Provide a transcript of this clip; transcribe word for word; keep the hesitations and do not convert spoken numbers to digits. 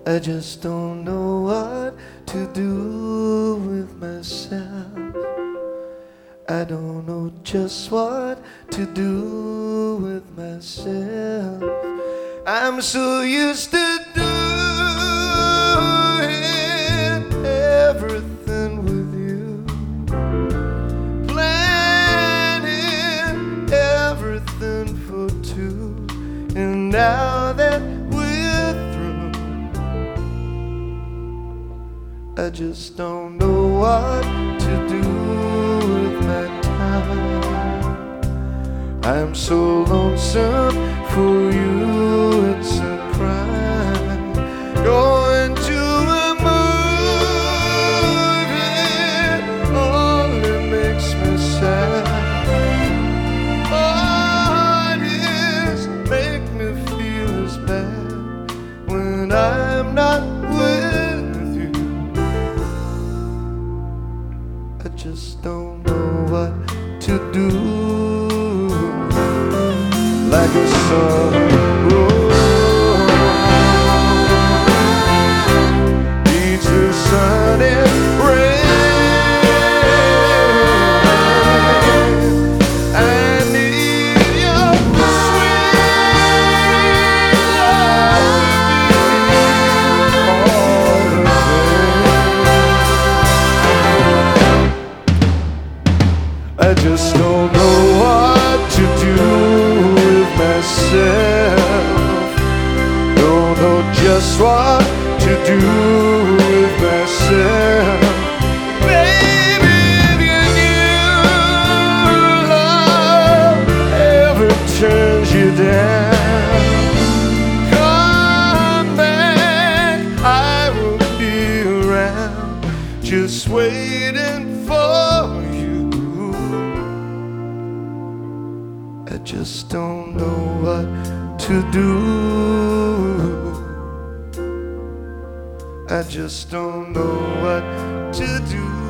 I just don't know what to do with myself. I don't know just what to do with myself. I'm so used to doing everything with you, planning everything for two, and now that we're through, I just don't know what to do with my time. I'm so lonesome for you, it's a crime. Going to a movie only makes me sad. Oh, it is make me feel as bad when I'm not with you. I just don't know what to do. Like a summer road needs the sun and rain. I need your sweet love all the day. I just don't know what to do myself. Don't know just what to do with myself. Baby, if you knew love ever turns you down, come back, I will be around, just waiting for you. I just don't know what to do. I just don't know what to do.